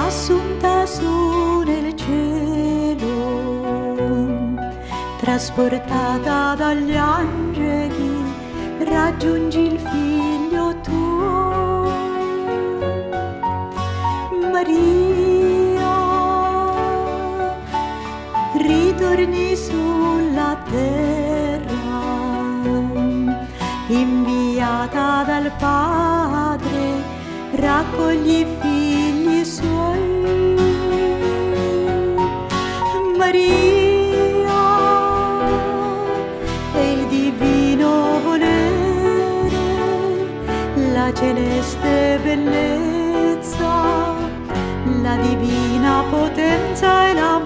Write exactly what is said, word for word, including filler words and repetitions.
assunta su nel cielo, trasportata dagli angeli, raggiungi il figlio tuo. Maria, ritorni sulla terra, inviata dal Padre, raccogli i figli suoi. Maria è il divino volere, la celeste bellezza, la divina potenza e la